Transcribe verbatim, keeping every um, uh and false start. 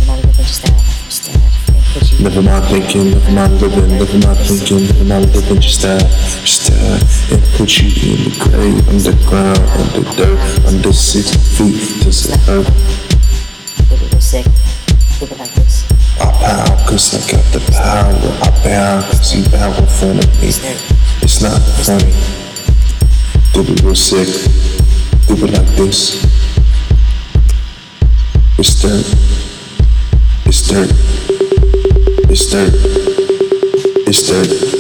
Never mind thinking, never mind living, never mind thinking, never mind living, just die, just die, and put you in the grave, underground, under dirt, under six feet to the earth. I pound cause I got the power, I bow cause you bow in front of me. It's not funny, do it real sick, do it like this. It's dirt, it's dirt. It's dirt, it's dirt.